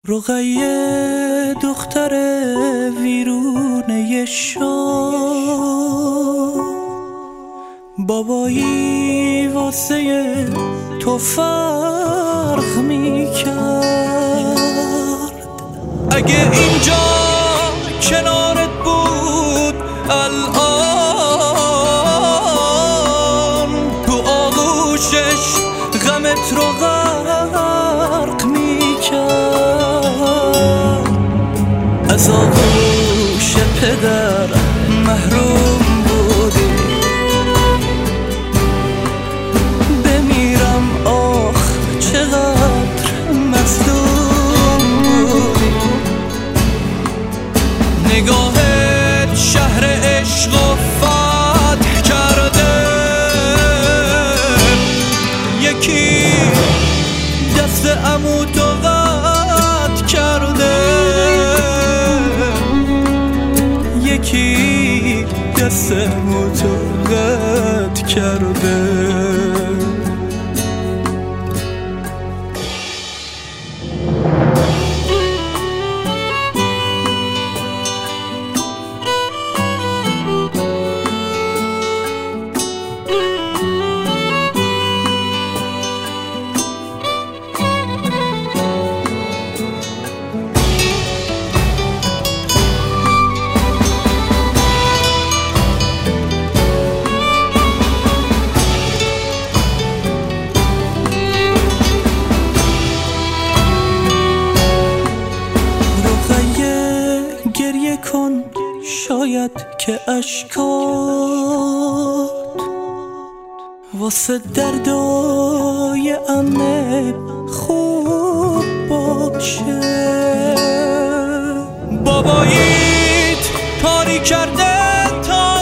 رقیه دختر ویرونه شام، بابایی واسه تو فرق میکرد. اگه اینجا کنارت بود الان، تو آغوشش غمت رو غرق میکرد. از آغوش پدر محروم بودی، بمیرم آخ چقدر مظلوم بودی. نگاهت شهر عشق و فتح کرده، یکی دست عمو تو قطع کرده، یکی دست عمو تو قطع کرده. گریه کن شاید که اشکات واسه دردای عمه خوب باشه. باباییت کاری کرده تا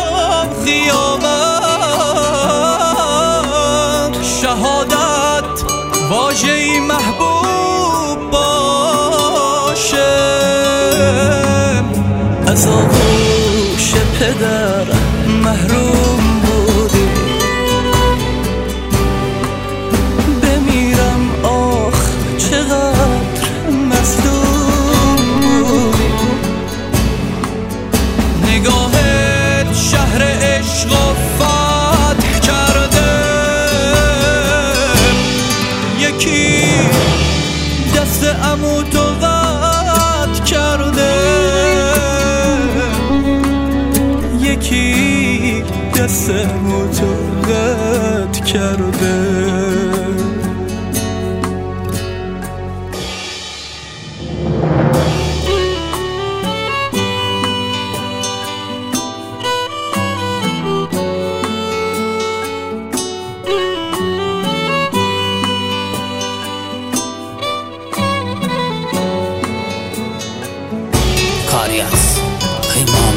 قیامت، شهادت واژه‌ای محبوب باشه. از آغوش پدر محروم بودی، بمیرم آخ چقدر مظلوم بودی. نگاهت شهر عشق و فتح کرده، یکی دست عمو تو قطع کرده، یکی دست عمو تو قطع کرده. کاری از پیمان